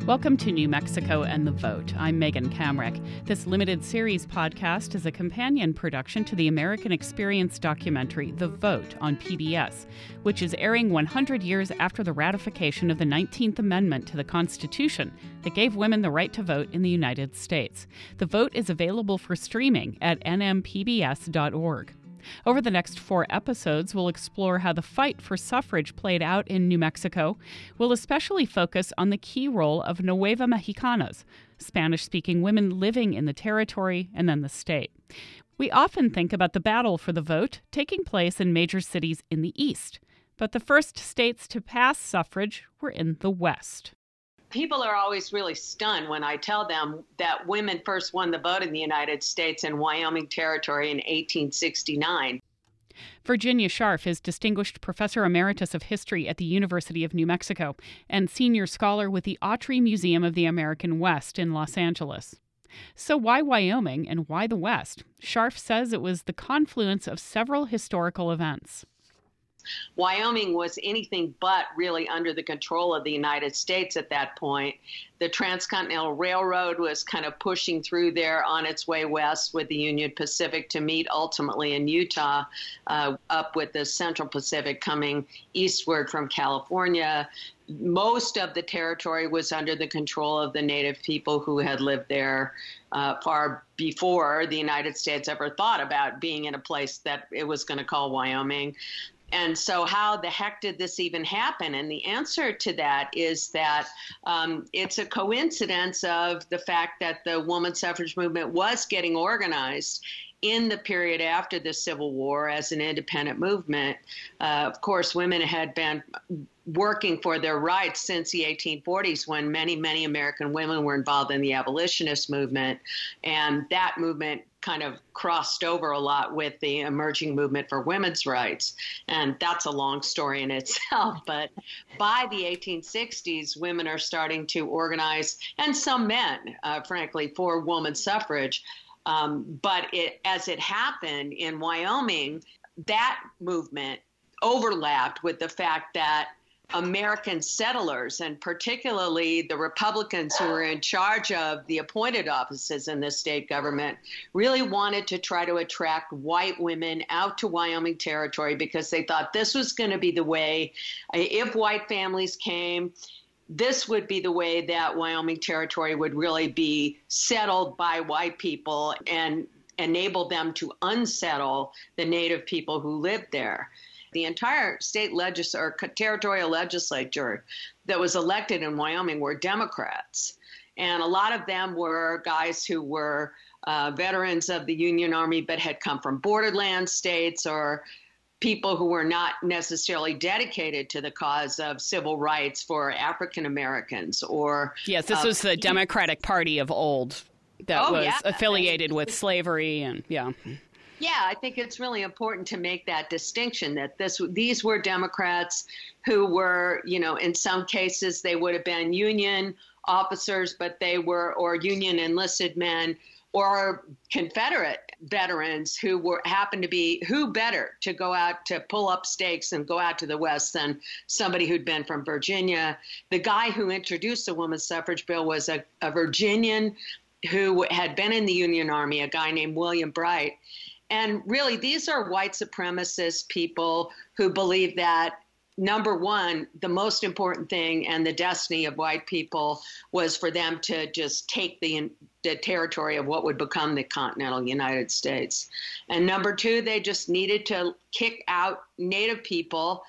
Welcome to New Mexico and the Vote. I'm Megan Kamrick. This limited series podcast is a companion production to the American Experience documentary The Vote on PBS, which is airing 100 years after the ratification of the 19th Amendment to the Constitution that gave women the right to vote in the United States. The Vote is available for streaming at nmpbs.org. Over the next 4 episodes, we'll explore how the fight for suffrage played out in New Mexico. We'll especially focus on the key role of Nueva Mexicanas, Spanish-speaking women living in the territory and then the state. We often think about the battle for the vote taking place in major cities in the East, but the first states to pass suffrage were in the West. People are always really stunned when I tell them that women first won the vote in the United States in Wyoming Territory in 1869. Virginia Scharf is Distinguished Professor Emeritus of History at the University of New Mexico and Senior Scholar with the Autry Museum of the American West in Los Angeles. So why Wyoming and why the West? Scharf says it was the confluence of several historical events. Wyoming was anything but really under the control of the United States at that point. The Transcontinental Railroad was kind of pushing through there on its way west with the Union Pacific to meet ultimately in Utah, up with the Central Pacific coming eastward from California. Most of the territory was under the control of the native people who had lived there far before the United States ever thought about being in a place that it was going to call Wyoming. And so how the heck did this even happen? And the answer to that is that it's a coincidence of the fact that the woman suffrage movement was getting organized in the period after the Civil War as an independent movement. Of course, women had been working for their rights since the 1840s when many, many American women were involved in the abolitionist movement. And that movement kind of crossed over a lot with the emerging movement for women's rights. And that's a long story in itself. But by the 1860s, women are starting to organize, and some men, frankly, for women's suffrage. But as it happened in Wyoming, that movement overlapped with the fact that American settlers, and particularly the Republicans who were in charge of the appointed offices in the state government, really wanted to try to attract white women out to Wyoming Territory because they thought this was going to be the way, if white families came, this would be the way that Wyoming Territory would really be settled by white people and enable them to unsettle the native people who lived there. The entire state or territorial legislature that was elected in Wyoming were Democrats. And a lot of them were guys who were veterans of the Union Army but had come from borderland states, or people who were not necessarily dedicated to the cause of civil rights for African Americans. Yes, this was the Democratic Party of old that was affiliated with slavery and Yeah, I think it's really important to make that distinction that these were Democrats who were, in some cases they would have been Union officers, but they were, or Union enlisted men, or Confederate veterans who happened to be, who better to go out to pull up stakes and go out to the West than somebody who'd been from Virginia. The guy who introduced the women's suffrage bill was a Virginian who had been in the Union Army, a guy named William Bright. And really, these are white supremacist people who believe that, number one, the most important thing and the destiny of white people was for them to just take the territory of what would become the continental United States. And number two, they just needed to kick out native people.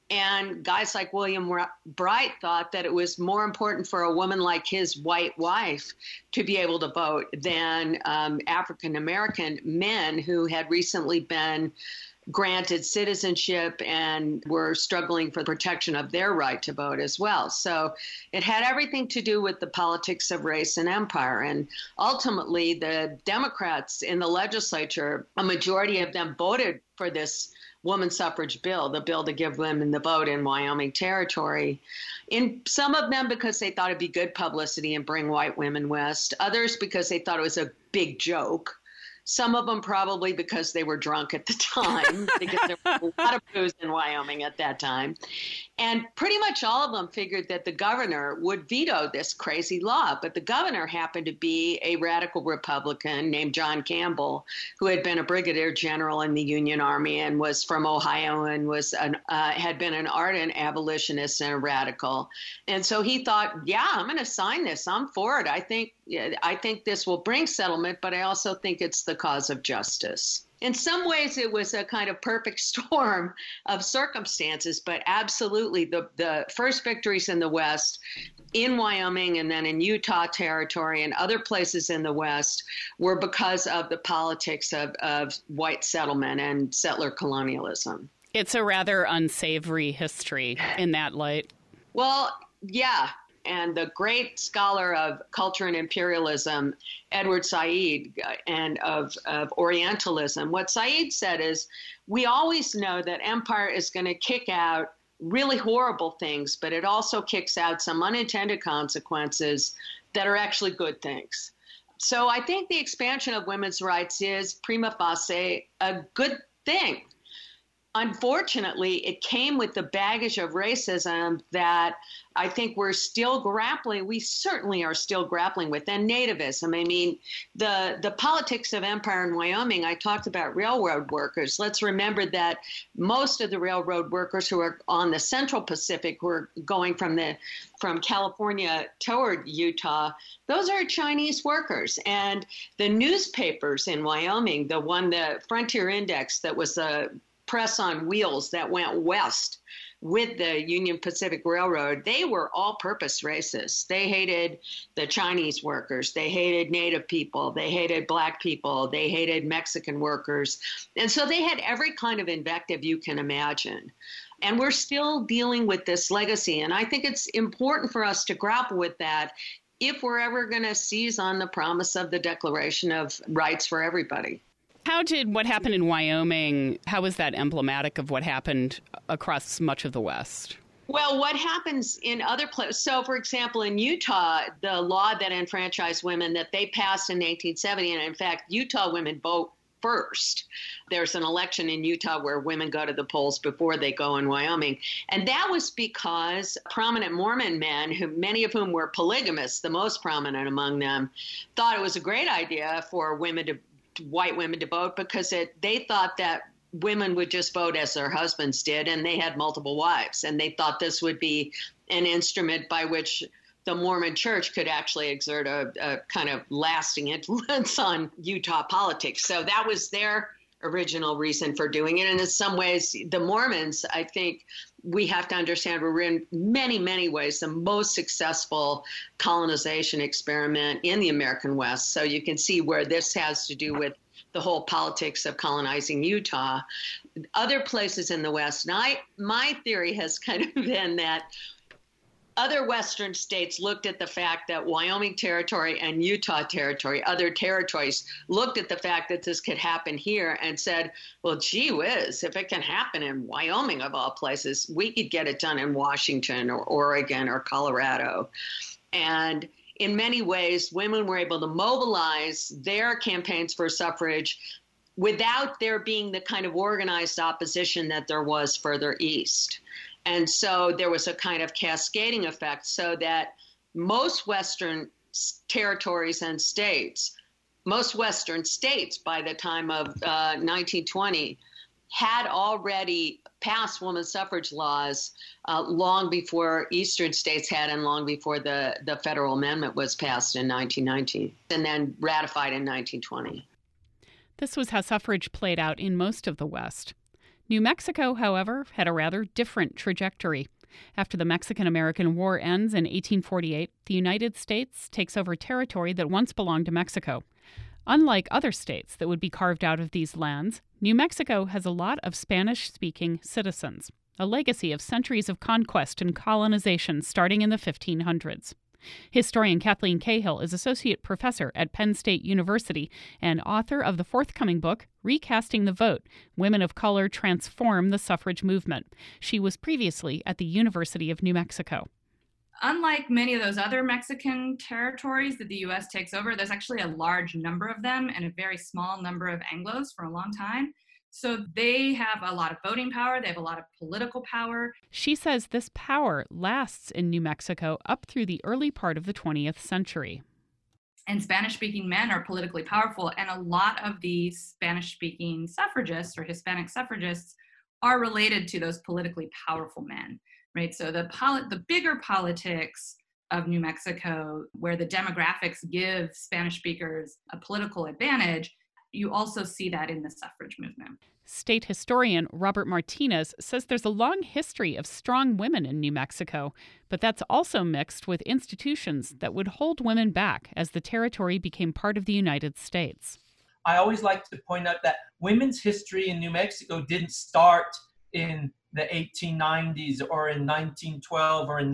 And guys like William Bright thought that it was more important for a woman like his white wife to be able to vote than African-American men who had recently been granted citizenship and were struggling for the protection of their right to vote as well. So it had everything to do with the politics of race and empire. And ultimately, the Democrats in the legislature, a majority of them voted for this woman suffrage bill, the bill to give women the vote in Wyoming Territory. In some of them because they thought it'd be good publicity and bring white women west. Others because they thought it was a big joke. Some of them probably because they were drunk at the time, because there was a lot of booze in Wyoming at that time. And pretty much all of them figured that the governor would veto this crazy law. But the governor happened to be a radical Republican named John Campbell, who had been a brigadier general in the Union Army and was from Ohio and had been an ardent abolitionist and a radical. And so he thought, yeah, I'm going to sign this. I'm for it. I think this will bring settlement, but I also think it's the cause of justice. In some ways, it was a kind of perfect storm of circumstances, but absolutely the first victories in the West, in Wyoming and then in Utah Territory and other places in the West, were because of the politics of white settlement and settler colonialism. It's a rather unsavory history in that light. Well, yeah. And the great scholar of culture and imperialism, Edward Said, and of Orientalism, what Said said is, we always know that empire is going to kick out really horrible things, but it also kicks out some unintended consequences that are actually good things. So I think the expansion of women's rights is prima facie a good thing. Unfortunately, it came with the baggage of racism that I think we certainly are still grappling with, and nativism. I mean, the politics of empire in Wyoming, I talked about railroad workers. Let's remember that most of the railroad workers who are on the Central Pacific, who are going from California toward Utah, those are Chinese workers. And the newspapers in Wyoming, the Frontier Index, that was a press on wheels that went west with the Union Pacific Railroad, they were all-purpose racist. They hated the Chinese workers. They hated Native people. They hated Black people. They hated Mexican workers. And so they had every kind of invective you can imagine. And we're still dealing with this legacy. And I think it's important for us to grapple with that if we're ever going to seize on the promise of the Declaration of Rights for everybody. How did what happened in Wyoming, how was that emblematic of what happened across much of the West? Well, what happens in other places, so for example, in Utah, the law that enfranchised women that they passed in 1870, and in fact, Utah women vote first. There's an election in Utah where women go to the polls before they go in Wyoming. And that was because prominent Mormon men, many of whom were polygamists, the most prominent among them, thought it was a great idea for white women to vote because they thought that women would just vote as their husbands did, and they had multiple wives. And they thought this would be an instrument by which the Mormon Church could actually exert a kind of lasting influence on Utah politics. So that was their original reason for doing it. And in some ways, the Mormons, I think we have to understand, were in many, many ways the most successful colonization experiment in the American West. So you can see where this has to do with the whole politics of colonizing Utah. Other places in the West, and my theory has kind of been that other Western states looked at the fact that Wyoming Territory and Utah Territory, other territories, looked at the fact that this could happen here and said, well, gee whiz, if it can happen in Wyoming, of all places, we could get it done in Washington or Oregon or Colorado. And in many ways, women were able to mobilize their campaigns for suffrage without there being the kind of organized opposition that there was further east. And so there was a kind of cascading effect so that most Western territories and states, most Western states by the time of 1920 had already passed women's suffrage laws long before Eastern states had and long before the federal amendment was passed in 1919 and then ratified in 1920. This was how suffrage played out in most of the West. New Mexico, however, had a rather different trajectory. After the Mexican-American War ends in 1848, the United States takes over territory that once belonged to Mexico. Unlike other states that would be carved out of these lands, New Mexico has a lot of Spanish-speaking citizens, a legacy of centuries of conquest and colonization starting in the 1500s. Historian Kathleen Cahill is associate professor at Penn State University and author of the forthcoming book, Recasting the Vote: Women of Color Transform the Suffrage Movement. She was previously at the University of New Mexico. Unlike many of those other Mexican territories that the US takes over, there's actually a large number of them and a very small number of Anglos for a long time. So they have a lot of voting power, they have a lot of political power. She says this power lasts in New Mexico up through the early part of the 20th century. And Spanish-speaking men are politically powerful, and a lot of these Spanish-speaking suffragists or Hispanic suffragists are related to those politically powerful men. Right, so the bigger politics of New Mexico, where the demographics give Spanish speakers a political advantage, you also see that in the suffrage movement. State historian Robert Martinez says there's a long history of strong women in New Mexico, but that's also mixed with institutions that would hold women back as the territory became part of the United States. I always like to point out that women's history in New Mexico didn't start in the 1890s or in 1912 or in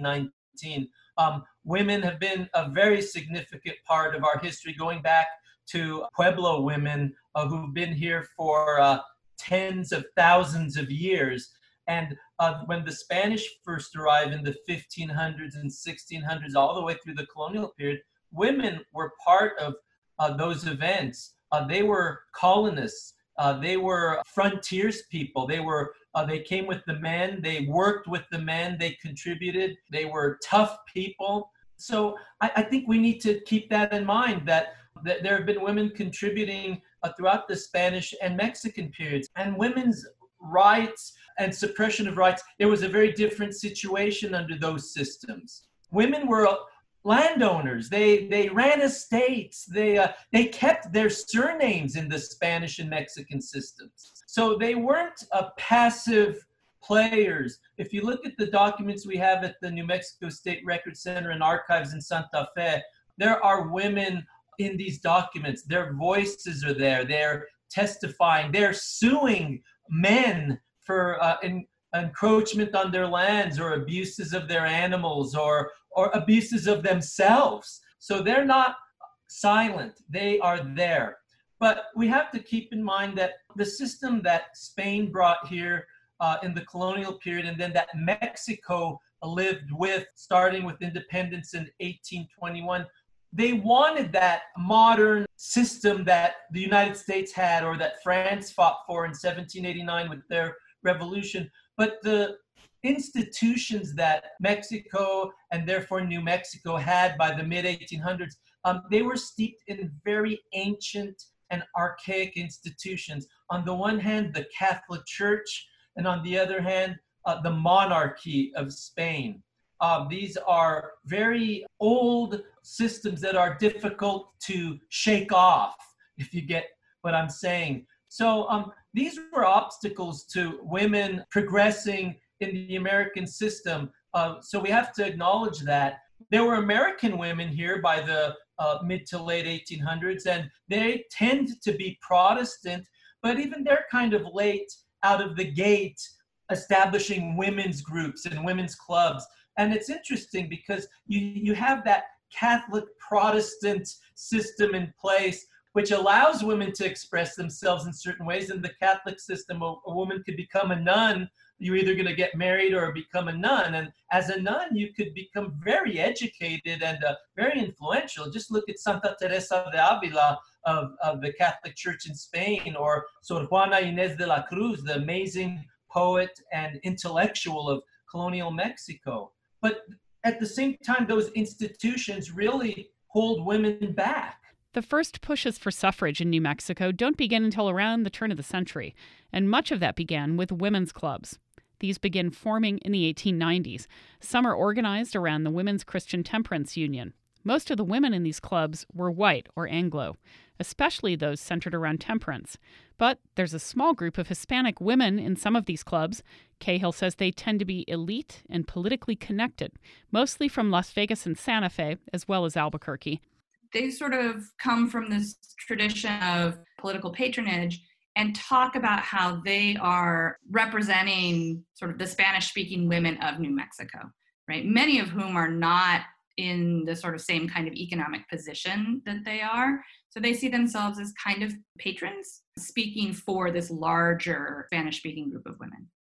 1919. Women have been a very significant part of our history, going back to Pueblo women who've been here for tens of thousands of years. And when the Spanish first arrived in the 1500s and 1600s, all the way through the colonial period, women were part of those events. They were colonists. They were frontiers people. They came with the men. They worked with the men. They contributed. They were tough people. So I think we need to keep that in mind, that there have been women contributing throughout the Spanish and Mexican periods. And women's rights and suppression of rights, it was a very different situation under those systems. Women were landowners. They ran estates. They kept their surnames in the Spanish and Mexican systems. So they weren't passive players. If you look at the documents we have at the New Mexico State Record Center and Archives in Santa Fe, there are women in these documents. Their voices are there. They're testifying. They're suing men for encroachment on their lands or abuses of their animals or abuses of themselves. So they're not silent. They are there. But we have to keep in mind that the system that Spain brought here in the colonial period, and then that Mexico lived with, starting with independence in 1821, they wanted that modern system that the United States had, or that France fought for in 1789 with their revolution. But the institutions that Mexico and therefore New Mexico had by the mid-1800s, they were steeped in very ancient and archaic institutions. On the one hand, the Catholic Church, and on the other hand, the monarchy of Spain. These are very old systems that are difficult to shake off, if you get what I'm saying. So these were obstacles to women progressing in the American system. So we have to acknowledge that. There were American women here by the mid to late 1800s, and they tend to be Protestant, but even they're kind of late out of the gate establishing women's groups and women's clubs. And it's interesting because you have that Catholic Protestant system in place, which allows women to express themselves in certain ways. In the Catholic system, a woman could become a nun. You're either going to get married or become a nun. And as a nun, you could become very educated and very influential. Just look at Santa Teresa de Avila of the Catholic Church in Spain, or Sor Juana Inés de la Cruz, the amazing poet and intellectual of colonial Mexico. But at the same time, those institutions really hold women back. The first pushes for suffrage in New Mexico don't begin until around the turn of the century, and much of that began with women's clubs. These begin forming in the 1890s. Some are organized around the Women's Christian Temperance Union. Most of the women in these clubs were white or Anglo, especially those centered around temperance. But there's a small group of Hispanic women in some of these clubs. Cahill says they tend to be elite and politically connected, mostly from Las Vegas and Santa Fe, as well as Albuquerque. They sort of come from this tradition of political patronage and talk about how they are representing sort of the Spanish-speaking women of New Mexico, right? Many of whom are not in the sort of same kind of economic position that they are. So they see themselves as kind of patrons speaking for this larger Spanish-speaking group of women.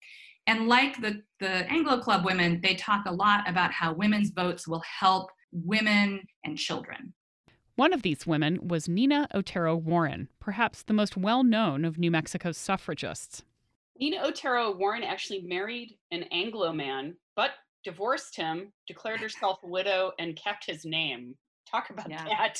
And like the Anglo Club women, they talk a lot about how women's votes will help women and children. One of these women was Nina Otero Warren, perhaps the most well-known of New Mexico's suffragists. Nina Otero Warren actually married an Anglo man, but divorced him, declared herself a widow, and kept his name. Talk about that.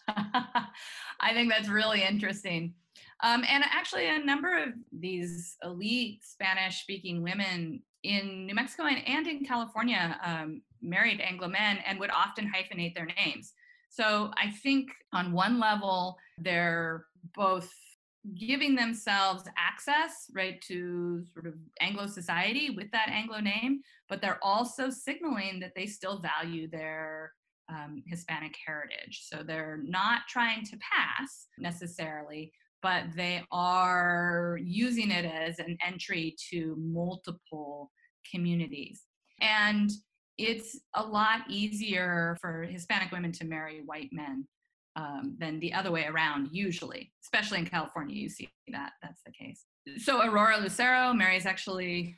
I think that's really interesting. And actually, a number of these elite Spanish-speaking women in New Mexico and in California married Anglo men and would often hyphenate their names. So I think on one level, they're both giving themselves access, right, to sort of Anglo society with that Anglo name, but they're also signaling that they still value their Hispanic heritage. So they're not trying to pass necessarily, but they are using it as an entry to multiple communities. And it's a lot easier for Hispanic women to marry white men than the other way around, usually, especially in California, you see that's the case. So Aurora Lucero marries actually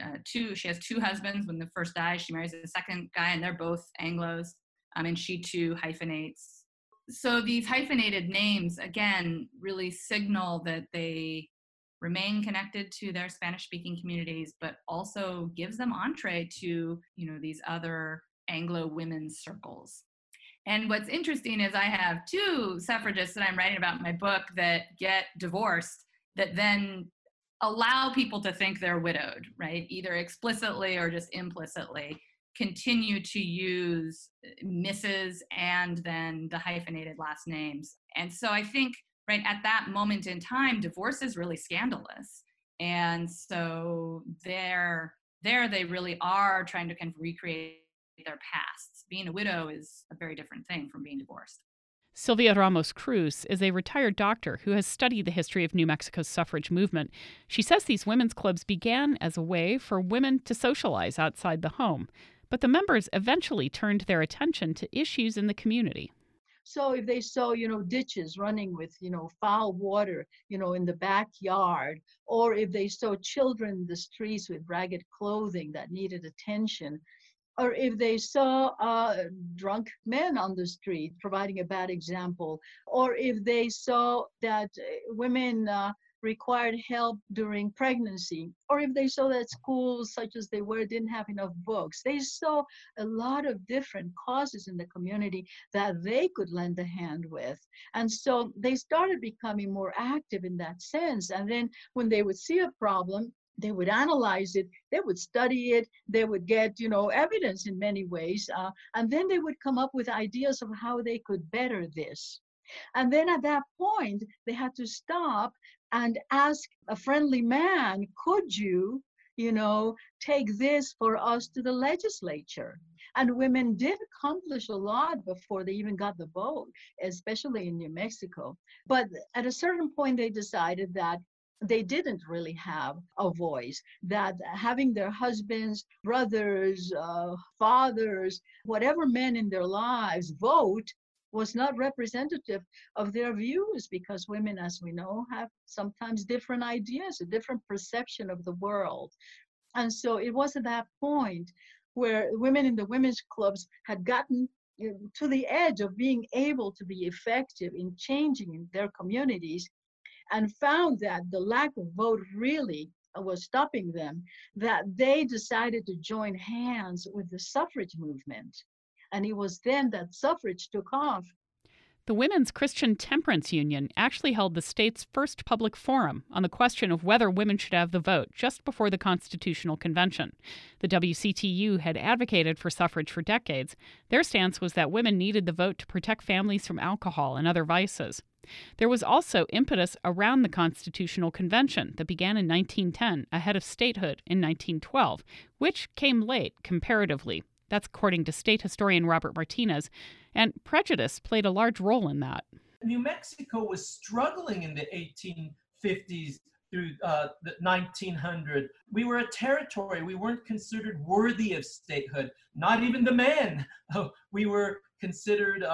she has two husbands. When the first dies, she marries the second guy, and they're both Anglos, and she too hyphenates. So these hyphenated names, again, really signal that they remain connected to their Spanish-speaking communities, but also gives them entree to, these other Anglo women's circles. And what's interesting is I have two suffragists that I'm writing about in my book that get divorced that then allow people to think they're widowed, right? Either explicitly or just implicitly continue to use Mrs. and then the hyphenated last names. And so I think, right, at that moment in time, divorce is really scandalous. And so there they really are trying to kind of recreate their pasts. Being a widow is a very different thing from being divorced. Sylvia Ramos Cruz is a retired doctor who has studied the history of New Mexico's suffrage movement. She says these women's clubs began as a way for women to socialize outside the home, but the members eventually turned their attention to issues in the community. So if they saw, ditches running with, foul water, in the backyard, or if they saw children in the streets with ragged clothing that needed attention, or if they saw drunk men on the street providing a bad example, or if they saw that women required help during pregnancy, or if they saw that schools such as they were didn't have enough books. They saw a lot of different causes in the community that they could lend a hand with. And so they started becoming more active in that sense. And then when they would see a problem, they would analyze it, they would study it, they would get, evidence in many ways, and then they would come up with ideas of how they could better this. And then at that point, they had to stop and ask a friendly man, could you, take this for us to the legislature? And women did accomplish a lot before they even got the vote, especially in New Mexico. But at a certain point, they decided that they didn't really have a voice, that having their husbands, brothers, fathers, whatever men in their lives vote was not representative of their views, because women, as we know, have sometimes different ideas, a different perception of the world. And so it was at that point where women in the women's clubs had gotten to the edge of being able to be effective in changing in their communities, and found that the lack of vote really was stopping them, that they decided to join hands with the suffrage movement. And it was then that suffrage took off. The Women's Christian Temperance Union actually held the state's first public forum on the question of whether women should have the vote just before the Constitutional Convention. The WCTU had advocated for suffrage for decades. Their stance was that women needed the vote to protect families from alcohol and other vices. There was also impetus around the Constitutional Convention that began in 1910 ahead of statehood in 1912, which came late comparatively. That's according to state historian Robert Martinez, and prejudice played a large role in that. New Mexico was struggling in the 1850s through the 1900. We were a territory. We weren't considered worthy of statehood, not even the men. We were considered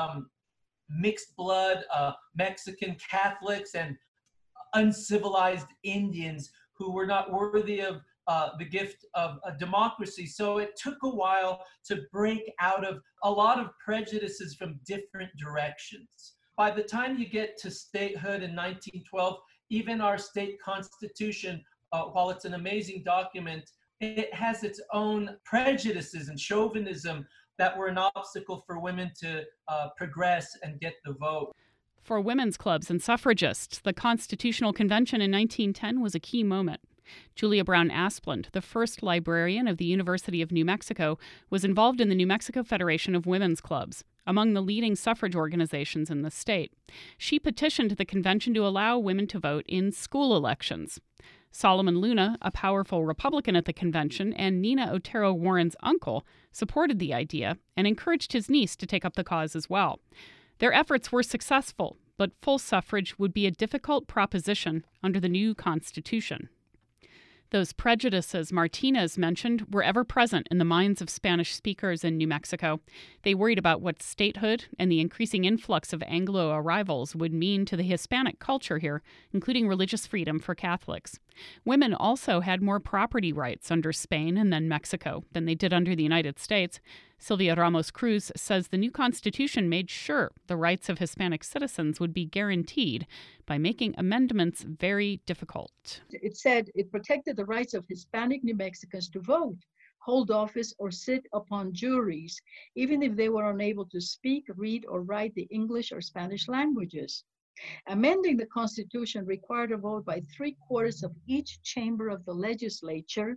mixed blood Mexican Catholics and uncivilized Indians who were not worthy of the gift of a democracy. So it took a while to break out of a lot of prejudices from different directions. By the time you get to statehood in 1912, even our state constitution, while it's an amazing document, it has its own prejudices and chauvinism that were an obstacle for women to progress and get the vote. For women's clubs and suffragists, the Constitutional Convention in 1910 was a key moment. Julia Brown Asplund, the first librarian of the University of New Mexico, was involved in the New Mexico Federation of Women's Clubs, among the leading suffrage organizations in the state. She petitioned the convention to allow women to vote in school elections. Solomon Luna, a powerful Republican at the convention and Nina Otero Warren's uncle, supported the idea and encouraged his niece to take up the cause as well. Their efforts were successful, but full suffrage would be a difficult proposition under the new Constitution. Those prejudices Martinez mentioned were ever present in the minds of Spanish speakers in New Mexico. They worried about what statehood and the increasing influx of Anglo arrivals would mean to the Hispanic culture here, including religious freedom for Catholics. Women also had more property rights under Spain and then Mexico than they did under the United States. Sylvia Ramos Cruz says the new Constitution made sure the rights of Hispanic citizens would be guaranteed by making amendments very difficult. It said it protected the rights of Hispanic New Mexicans to vote, hold office, or sit upon juries, even if they were unable to speak, read, or write the English or Spanish languages. Amending the Constitution required a vote by 3/4 of each chamber of the legislature,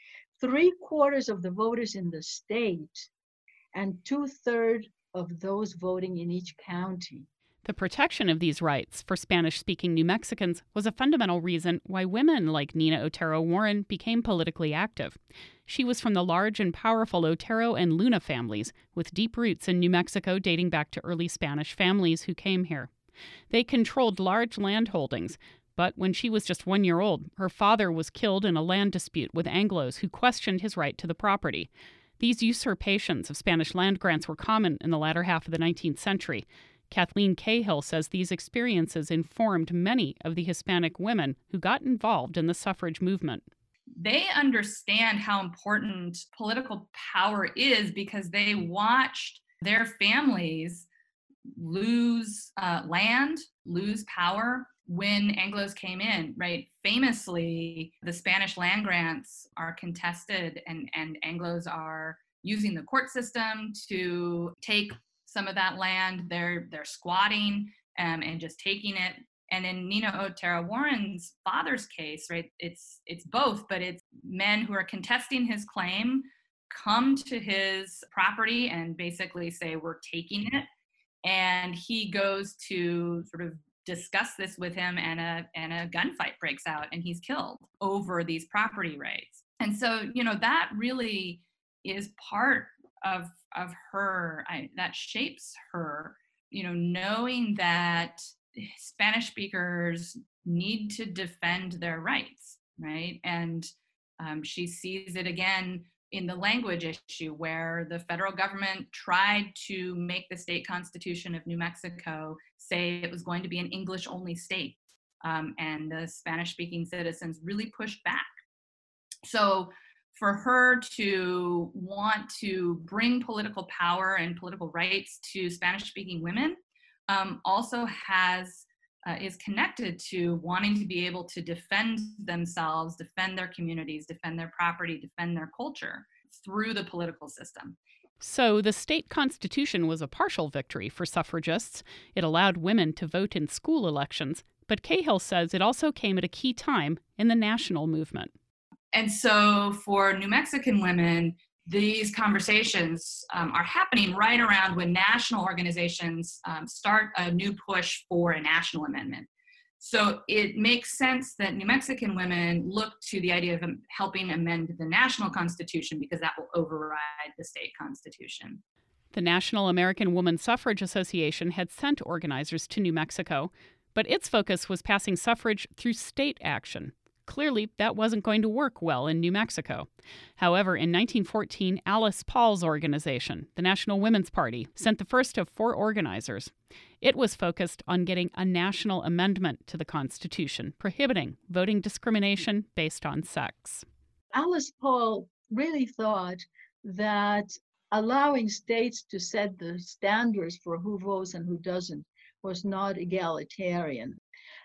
3/4 of the voters in the state, and 2/3 of those voting in each county. The protection of these rights for Spanish-speaking New Mexicans was a fundamental reason why women like Nina Otero Warren became politically active. She was from the large and powerful Otero and Luna families, with deep roots in New Mexico dating back to early Spanish families who came here. They controlled large land holdings, but when she was just 1 year old, her father was killed in a land dispute with Anglos who questioned his right to the property. These usurpations of Spanish land grants were common in the latter half of the 19th century. Kathleen Cahill says these experiences informed many of the Hispanic women who got involved in the suffrage movement. They understand how important political power is because they watched their families lose land, lose power when Anglos came in, right? Famously, the Spanish land grants are contested and Anglos are using the court system to take some of that land. They're squatting and just taking it. And in Nina Otero Warren's father's case, right, it's both, but it's men who are contesting his claim come to his property and basically say, we're taking it. And he goes to sort of discuss this with him, and a gunfight breaks out, and he's killed over these property rights. And so, that really is part of her, that shapes her, knowing that Spanish speakers need to defend their rights, right? And she sees it again in the language issue, where the federal government tried to make the state constitution of New Mexico say it was going to be an English-only state, and the Spanish-speaking citizens really pushed back. So for her to want to bring political power and political rights to Spanish-speaking women also is connected to wanting to be able to defend themselves, defend their communities, defend their property, defend their culture through the political system. So the state constitution was a partial victory for suffragists. It allowed women to vote in school elections, but Cahill says it also came at a key time in the national movement. And so for New Mexican women, these conversations are happening right around when national organizations start a new push for a national amendment. So it makes sense that New Mexican women look to the idea of helping amend the national constitution because that will override the state constitution. The National American Woman Suffrage Association had sent organizers to New Mexico, but its focus was passing suffrage through state action. Clearly, that wasn't going to work well in New Mexico. However, in 1914, Alice Paul's organization, the National Women's Party, sent the first of 4 organizers. It was focused on getting a national amendment to the Constitution, prohibiting voting discrimination based on sex. Alice Paul really thought that allowing states to set the standards for who votes and who doesn't was not egalitarian.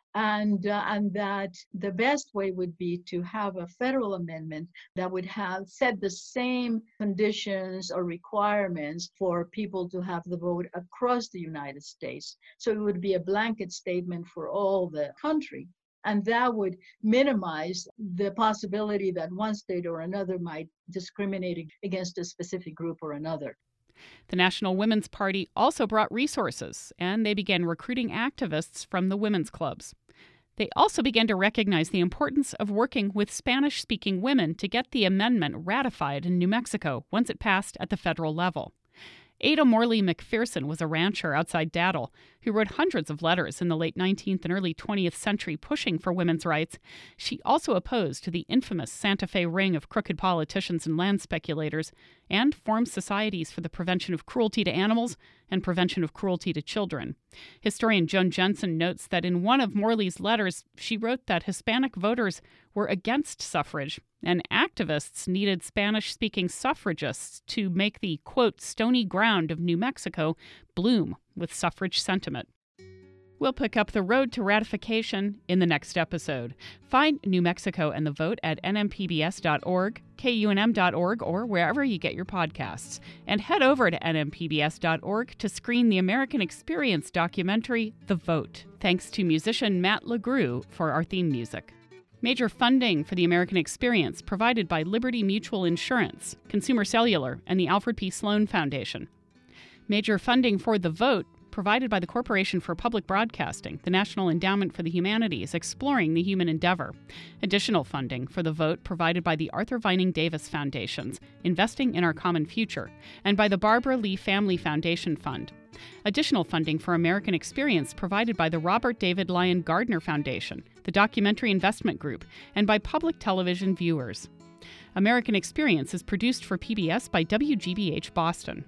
And that the best way would be to have a federal amendment that would have set the same conditions or requirements for people to have the vote across the United States. So it would be a blanket statement for all the country. And that would minimize the possibility that one state or another might discriminate against a specific group or another. The National Women's Party also brought resources, and they began recruiting activists from the women's clubs. They also began to recognize the importance of working with Spanish-speaking women to get the amendment ratified in New Mexico once it passed at the federal level. Ada Morley McPherson was a rancher outside Daddle who wrote hundreds of letters in the late 19th and early 20th century pushing for women's rights. She also opposed the infamous Santa Fe ring of crooked politicians and land speculators and formed societies for the prevention of cruelty to animals and prevention of cruelty to children. Historian Joan Jensen notes that in one of Morley's letters, she wrote that Hispanic voters were against suffrage, and activists needed Spanish-speaking suffragists to make the, quote, stony ground of New Mexico bloom with suffrage sentiment. We'll pick up the road to ratification in the next episode. Find New Mexico and the Vote at nmpbs.org, kunm.org, or wherever you get your podcasts. And head over to nmpbs.org to screen the American Experience documentary, The Vote. Thanks to musician Matt LeGroux for our theme music. Major funding for the American Experience provided by Liberty Mutual Insurance, Consumer Cellular, and the Alfred P. Sloan Foundation. Major funding for The Vote provided by the Corporation for Public Broadcasting, the National Endowment for the Humanities, Exploring the Human Endeavor. Additional funding for The Vote provided by the Arthur Vining Davis Foundations, Investing in Our Common Future, and by the Barbara Lee Family Foundation Fund. Additional funding for American Experience provided by the Robert David Lyon Gardner Foundation, the Documentary Investment Group, and by public television viewers. American Experience is produced for PBS by WGBH Boston.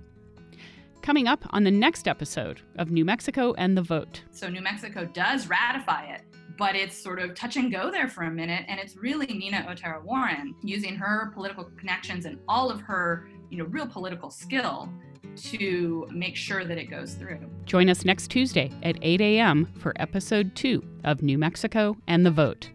Coming up on the next episode of New Mexico and the Vote. So New Mexico does ratify it, but it's sort of touch and go there for a minute, and it's really Nina Otero Warren using her political connections and all of her, real political skill to make sure that it goes through. Join us next Tuesday at 8 a.m. for episode 2 of New Mexico and the Vote.